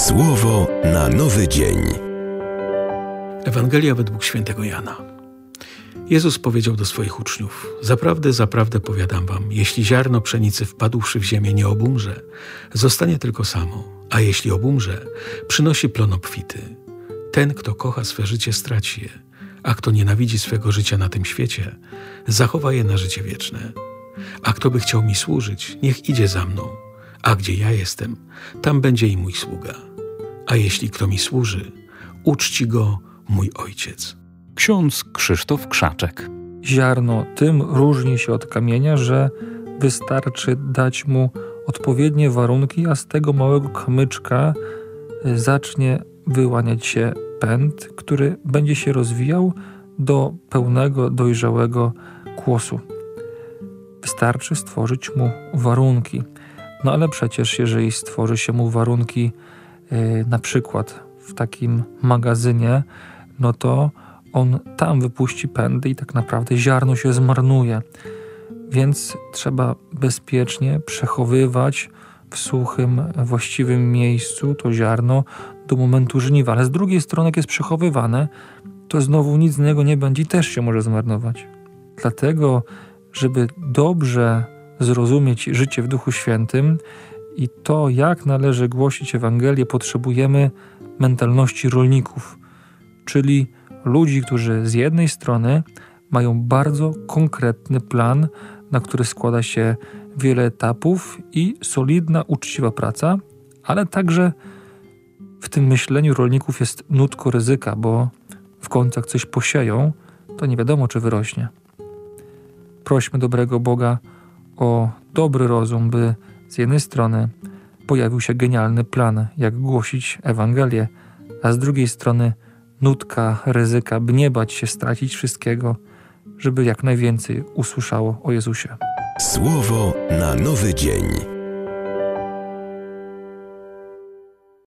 Słowo na nowy dzień. Ewangelia według świętego Jana. Jezus powiedział do swoich uczniów: Zaprawdę, zaprawdę powiadam wam, jeśli ziarno pszenicy wpadłszy w ziemię nie obumrze, zostanie tylko samo, a jeśli obumrze, przynosi plon obfity. Ten, kto kocha swe życie, straci je, a kto nienawidzi swego życia na tym świecie, zachowa je na życie wieczne. A kto by chciał mi służyć, niech idzie za mną, a gdzie ja jestem, tam będzie i mój sługa. A jeśli kto mi służy, uczci go mój Ojciec. Ksiądz Krzysztof Krzaczek. Ziarno tym różni się od kamienia, że wystarczy dać mu odpowiednie warunki, a z tego małego kamyczka zacznie wyłaniać się pęd, który będzie się rozwijał do pełnego, dojrzałego kłosu. Wystarczy stworzyć mu warunki. No ale przecież jeżeli stworzy się mu warunki na przykład w takim magazynie, no to on tam wypuści pędy i tak naprawdę ziarno się zmarnuje. Więc trzeba bezpiecznie przechowywać w suchym, właściwym miejscu to ziarno do momentu żniwa. Ale z drugiej strony, jak jest przechowywane, to znowu nic z niego nie będzie i też się może zmarnować. Dlatego, żeby dobrze zrozumieć życie w Duchu Świętym i to, jak należy głosić Ewangelię, potrzebujemy mentalności rolników, czyli ludzi, którzy z jednej strony mają bardzo konkretny plan, na który składa się wiele etapów i solidna, uczciwa praca, ale także w tym myśleniu rolników jest nutko ryzyka, bo w końcu jak coś posieją, to nie wiadomo, czy wyrośnie. Prośmy dobrego Boga o dobry rozum, by z jednej strony pojawił się genialny plan, jak głosić Ewangelię, a z drugiej strony nutka ryzyka, by nie bać się stracić wszystkiego, żeby jak najwięcej usłyszało o Jezusie. Słowo na nowy dzień.